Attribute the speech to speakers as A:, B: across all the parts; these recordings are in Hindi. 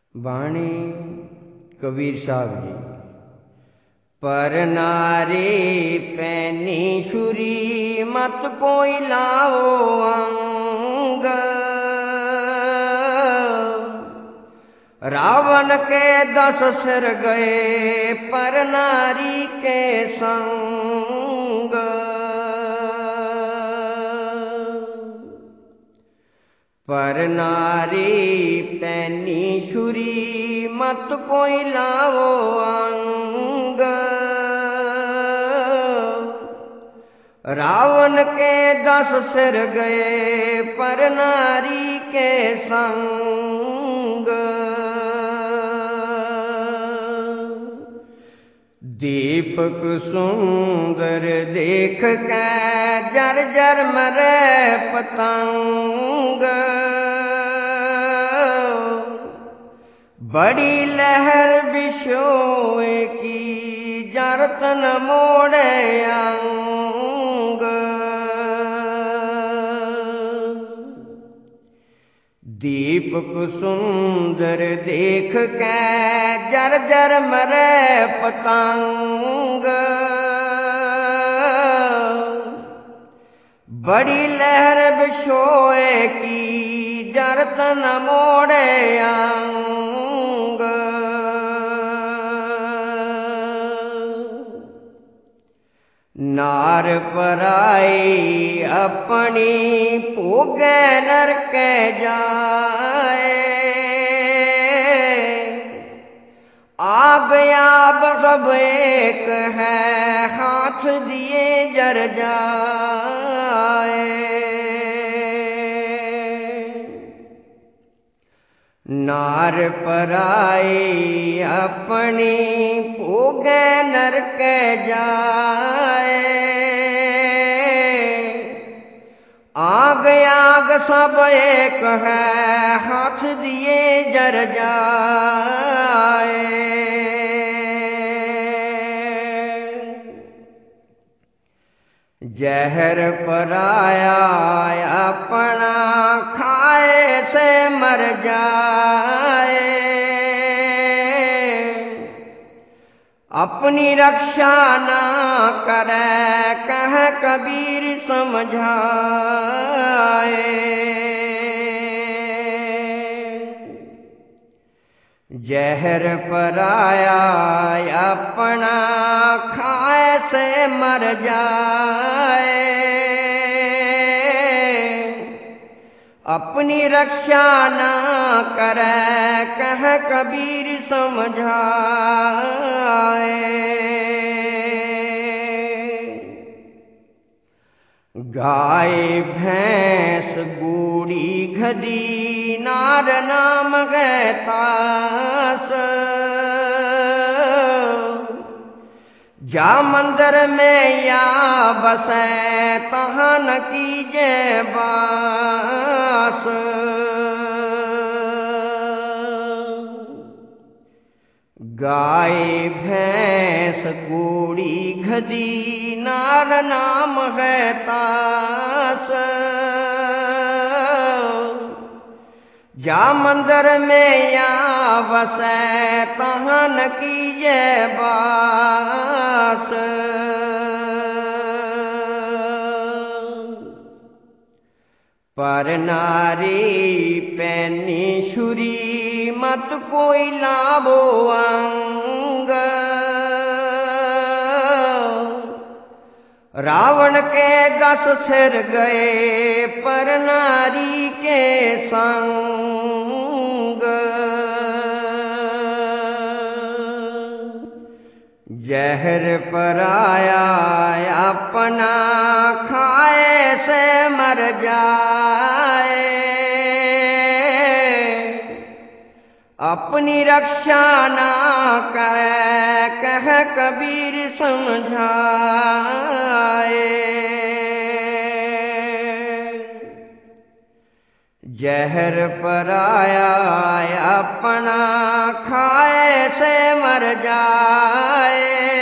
A: बाणी कबीर साहब जी। पर नारी पैनी छुरी मत कोई लाओ अंग। रावण के 10 सिर गए पर नारी के संग। पर नारी पैनी छुरी मत कोई लाओ अंग। रावण के 10 सिर गए पर नारी के संग। दीपक सुंदर देख के जर जर मरे पतंग। बड़ी लहर बिछोए की जरत न मोड़े अंग। दीपक सुंदर देख के जर जर मरे पतंग। बड़ी लहर बिछोए की जरत न मोड़े अंग। नार पराई अपनी भोगे नरक जाए। आग आब सब एक है हाथ दिए जर जाए। नार पराई अपनी भोगे नरक जाए। आग आग सब एक है हाथ दिए जर जाए। जहर पराया अपना खाए से मर जाए। अपनी रक्षा ना करे कह कबीर समझाए। जहर पराया अपना खाए से मर जाए। अपनी रक्षा ना करे कह कबीर समझाए। गाय भैंस गूड़ी गधी नार नाम है तास। जा मंदिर में या बसे तहाँ न कीजे बास। गाय भैंस गूड़ी गधी नार नाम है तास। जा मंदिर में या बसे तहाँ न कीजे बास। पर नारी पैनी छुरी मत कोई लावो अंग। रावण के 10 सिर गए पर नारी के संग। जहर पराया अपना खाए से मर जाए। अपनी रक्षा ना करे कह कबीर समझाए। जहर पराया अपना खाए से मर जाए।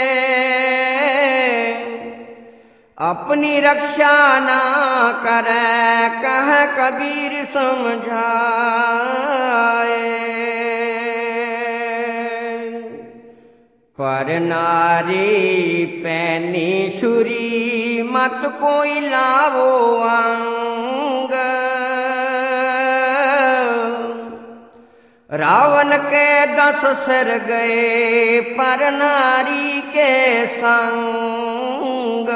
A: अपनी रक्षा ना करे कह कबीर समझाए। पर नारी पैनी छुरी मत कोई लावो अंग। रावण के 10 सिर गए पर नारी के संग।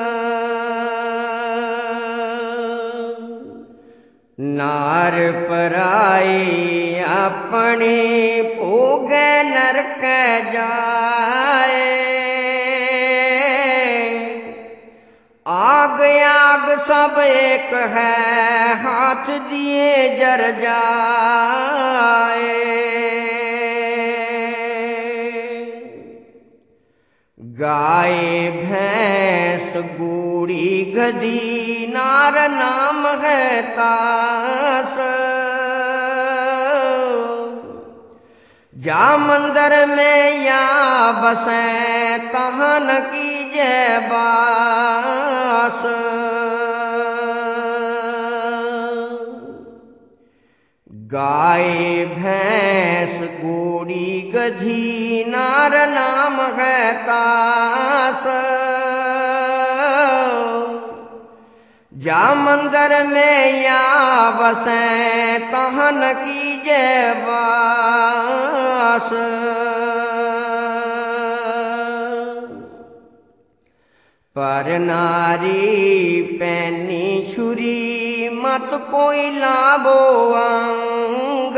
A: नार पराई अपनी भोगे नरक जाए। आग आग सब एक है हाथ दिए जर जाए। गाय भैंस गूड़ी गधी नार नाम है तास। जा मंदिर में या बसे तहाँ न कीजे बास। गाय भैंस गूड़ी गधी नार नाम है तास। जा मंदिर में या बसे तहाँ न कीजे बास। पर नारी पैनी छुरी मत कोई लावो अंग।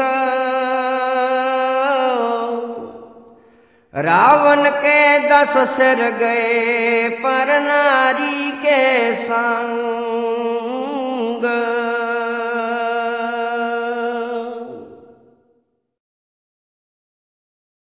A: रावण के 10 सिर गए पर नारी के संग।